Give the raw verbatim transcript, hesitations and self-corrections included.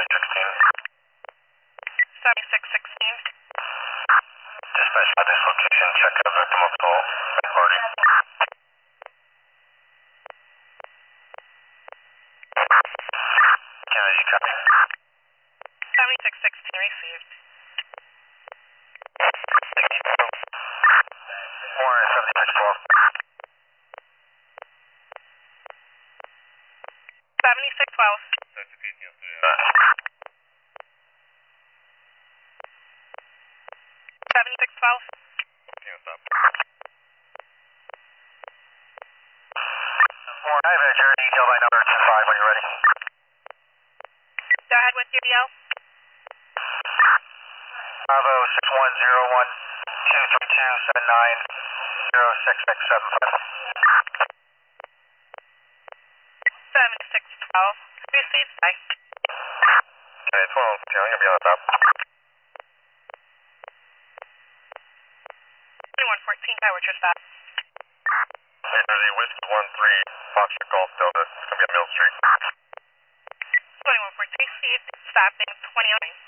sixteen. seventy-six sixteen. Dispatch at this location, check a victim of call, party. Kennedy, copy. seventy-six sixteen received. Warren, seventy-six twelve. seventy-six twelve. seventy-six twelve. Warren, I have a Jerry detail by number two five when you're ready. Go ahead with your D L. Bravo six one zero one two three two seven nine zero six six seven five. seventy-six twelve. Received. Bye. Okay, twelve. Okay, I'm going to be on the top. twenty-one fourteen, Tower Tristat. Hey, there's a Whiskey one three Foxtrot Golf Delta. It's going to be on Mill Street. twenty-one fourteen, received. Stopping twenty-nine.